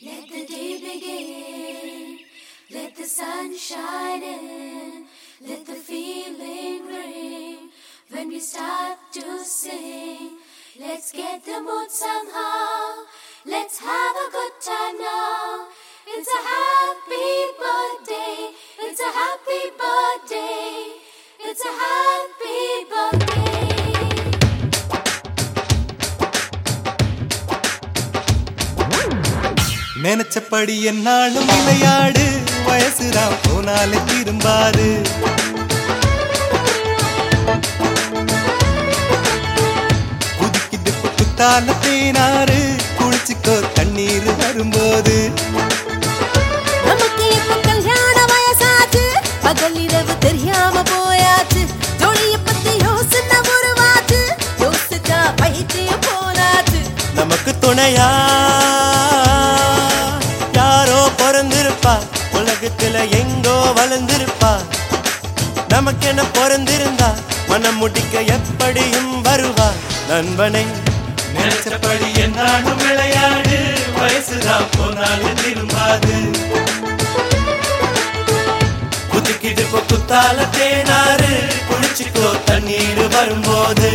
Let the day begin, let the sun shine in, let the feeling ring. When we start to sing, let's get the mood somehow. Let's have a good time now. It's a happy birthday. It's a happy birthday. It's a happy birthday. நினைச்சபடி என்னாலும் விளையாடு, வயசுதான் போனாலே திரும்பாது. குதிக்குது குத்தால தேனாறு, குளிச்சுக்கோ தண்ணீர் வரும்போது. நமக்கு இப்ப கல்யாண வயசாச்சு, பகல் இரவு தெரியாம போயாச்சு. ஜோடிய பத்தி யோசனை உருவாச்சு, யோசிச்சா பைத்தியம் போனாச்சு. நமக்கு துணையா யாரோ பிறந்திருப்பா, உலகத்துல எங்கோ வளர்ந்திருப்பா. நமக்கு என்ன பிறந்திருந்தா மனம் முடிக்க எப்படியும் வருவா. நண்பனை நினைச்சபடி என்னாலும் விளையாடு, வயசுதான் போனாலும் திரும்பாது. குதிக்கிது குத்தால தேனாறு, குளிச்சுக்கோ தண்ணீர் வரும்போது.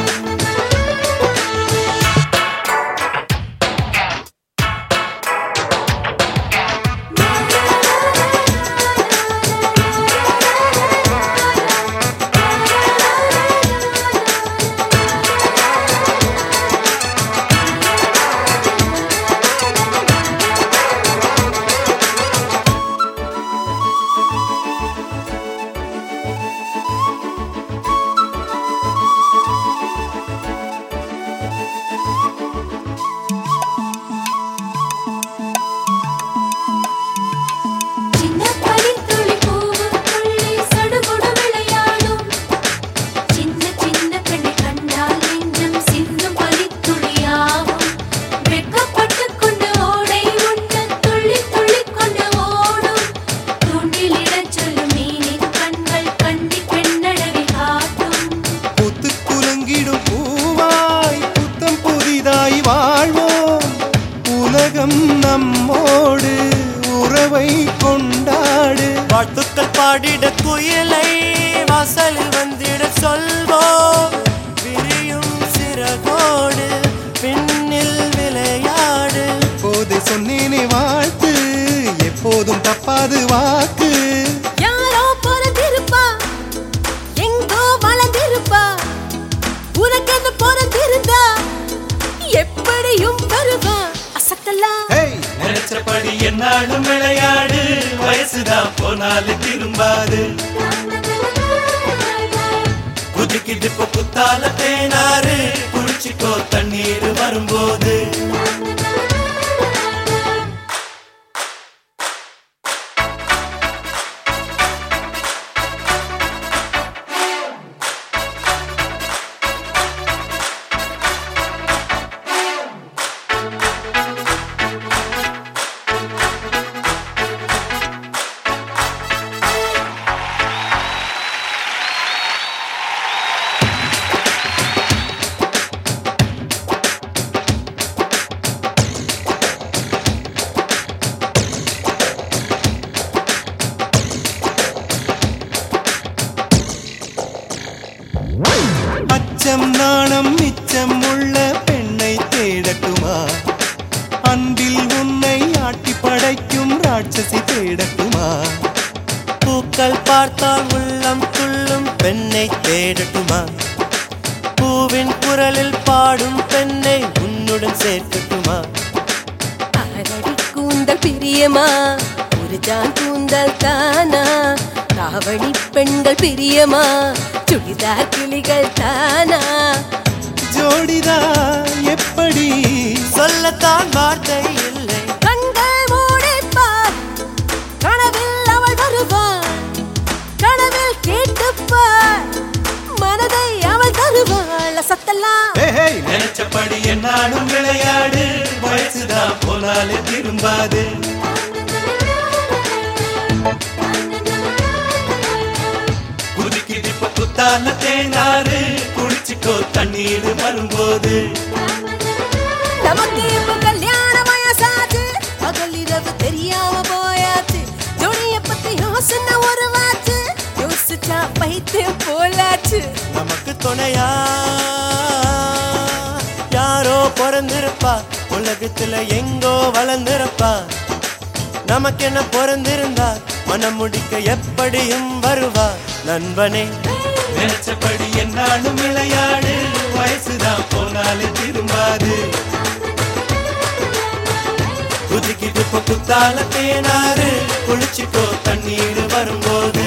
நம்மோடு உறவை கொண்டாடு. வாழ்த்துக்கள் பாடிட குயிலை வாசலில் வந்திட சொல்வோம். விரியும் சிறகோடு பின்னில் விளையாடு. போதை சொன்னேனே வாழ்த்து, எப்போதும் தப்பாது வாக்கு. யாரோ பிறந்திருப்பா, எங்கோ வளர்ந்திருப்பா. உனக்கு பிறந்திருந்தா எப்படியும் வருவா. நினைச்சபடி என்னாலும் விளையாடு, வயசுதான் போனாலும் திரும்பாது. குதிக்கிது குத்தால தேனாறு, குளிச்சுக்கோ தண்ணீர் வரும்போது. அச்சம் நாணம் மிச்சம் உள்ள பெண்ணை தேடட்டுமா? அன்பில் உன்னை ஆட்டி படைக்கும் ராட்சசி தேடட்டுமா? பூக்கள் பார்த்தால் உள்ளம் துள்ளும் பெண்ணை தேடட்டுமா? பூவின் குரலில் பாடும் பெண்ணை உன்னுடன் சேர்க்கட்டுமா? அரடி கூந்தல் பிரியமா, ஒரு ஜான் கூந்தல் தானா? காவணி பெண்கள் பிரியமா, சுடிதார் கிளிகள் தானா? ஜோடிதான் எப்படி சொல்லத்தான் வார்த்தை இல்லை. கண்கள் மூடிப்பார், கனவில் அவள் வருவாள். கனவில் கேட்டுப்பார், மனதை அவள் தருவாள். சத்தலாம் நினைச்சபடி என்னாலும் விளையாடு, வயசுதான் போனாலே திரும்பாது. குதிக்கிது குத்தால தேனாறு, குளிச்சுக்கோ தண்ணீர் வரும்போது. நமக்கு இப்ப கல்யாண வயசாச்சு, பகல் துணையா யாரோ பிறந்திருப்பா உலகத்துல எங்கோ வளர்ந்திருப்பா நமக்கென்ன பிறந்திருந்தா மனம் முடிக்க எப்படியும் வருவா நண்பனே நினைச்சபடி என்னாலும் விளையாடு வயசுதான் போனாலே திரும்பாது குதிக்கிட்டு குத்தால தேனாறு குளிச்சுக்கோ தண்ணீர் வரும்போது